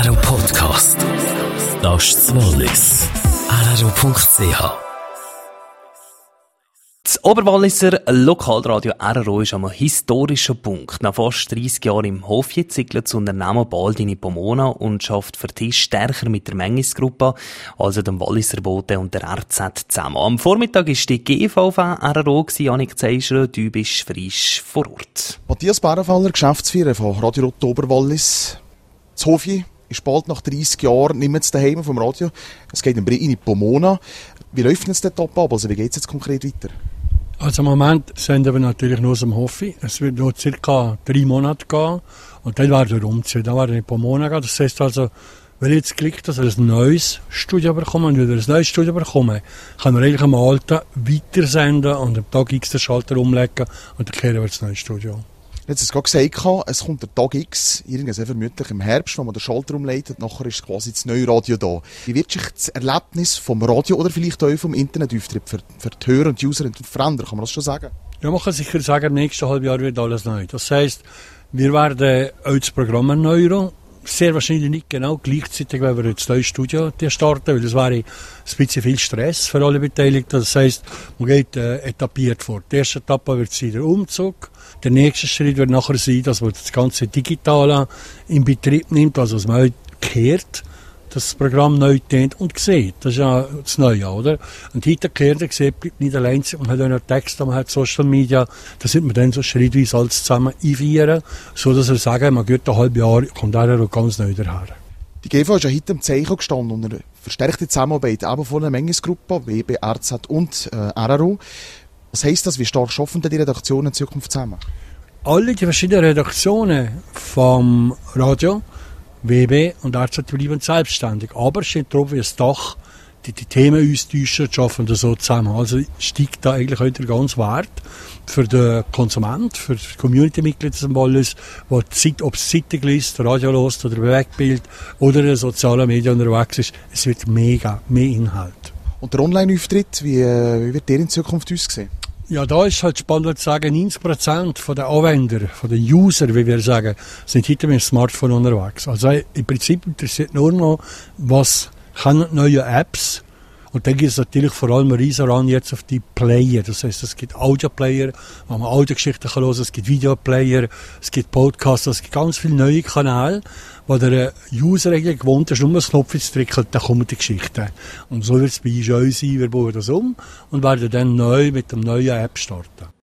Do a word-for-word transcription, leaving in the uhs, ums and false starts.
R R O Podcast. Das ist das Wallis. R R O Punkt C H. Das Oberwalliser Lokalradio R R O ist an einem historischen Punkt. Nach fast dreissig Jahren im Hofje zieht das Unternehmen bald in Pomona und schafft für Tisch stärker mit der Mengisgruppe, also dem Walliser Bote und der R Z zusammen. Am Vormittag war die G V V R R O, Janik Zeischler, du bist frisch vor Ort. Matthias Bärenfeller, Geschäftsführer von Radio Rot Oberwallis. Das Hofje ist bald nach dreissig Jahren nicht mehr daheim vom Radio. Es geht in Pomona. Wie läuft es dort ab? Also wie geht es jetzt konkret weiter? Also im Moment senden wir natürlich nur aus dem Hofje. Es wird noch circa drei Monate gehen. Und dann werden wir umziehen. Dann werden wir in Pomona gehen. Das heisst also, wenn jetzt klickt, dass wir ein neues Studio bekommen, und wenn wir ein neues Studio bekommen, können wir eigentlich am alten weitersenden und am Tag X den Schalter umlegen und dann kehren wir das neue Studio. Jetzt hast du gerade gesagt, es kommt der Tag X, irgendwie sehr vermutlich im Herbst, wo man den Schalter umleitet, nachher ist quasi das neue Radio da. Wie wird sich das Erlebnis vom Radio oder vielleicht auch vom Internetauftritt für, für die Hörer und die User verändern? Kann man das schon sagen? Ja, man kann sicher sagen, im nächsten halben Jahr wird alles neu. Das heisst, wir werden auch das Programm erneuern. Sehr wahrscheinlich nicht genau gleichzeitig, wenn wir das neue Studio starten, weil das wäre ein bisschen viel Stress für alle Beteiligten. Das heisst, man geht äh, etappiert vor. Die erste Etappe wird sein der Umzug. Der nächste Schritt wird nachher sein, dass man das ganze Digitale in Betrieb nimmt, also dass man kehrt, dass das Programm neu dient und sieht. Das ist ja das Neue, oder? Und heute kehrt er sieht, bleibt nicht allein. Man hat auch noch Texte, man hat Social Media. Da sind wir dann so schrittweise alles zusammen einführen, so dass wir sagen, man geht ein halbes Jahr, kommt er auch ganz neu daher. Die G V ist ja heute im Zeichen gestanden und eine verstärkte Zusammenarbeit eben von einer Mengisgruppe, W B, R Z und äh, R R O. Was heisst das? Wie stark schaffen denn die Redaktionen in Zukunft zusammen? Alle die verschiedenen Redaktionen vom Radio, W B und R Z bleiben selbstständig. Aber es steht drauf wie ein Dach, die, die Themen austauschen, schaffen das so zusammen. Also steigt da eigentlich heute ganz Wert für den Konsument, für die Community-Mitglieder zum Wallis, wo die Zeit, ob es Zeitung liest, Radio hört oder Bewegtbild oder in den sozialen Medien unterwegs ist, es wird mega, mehr Inhalt. Und der Online-Auftritt, wie, wie wird der in Zukunft aussehen? Ja, da ist halt spannend zu sagen, neunzig Prozent der Anwender, von den User, wie wir sagen, sind heute mit dem Smartphone unterwegs. Also im Prinzip interessiert nur noch, was können neue Apps. Und dann gibt es natürlich vor allem riesen ran jetzt auf die Player. Das heisst, es gibt Audio-Player, wo man Audiogeschichten hören kann, es gibt Video-Player, es gibt Podcasts, es gibt ganz viele neue Kanäle, wo der User eigentlich gewohnt ist, nur einen Knopf zu drücken, dann kommen die Geschichten. Und so wird es bei uns auch sein, wir bauen das um und werden dann neu mit dem neuen App starten.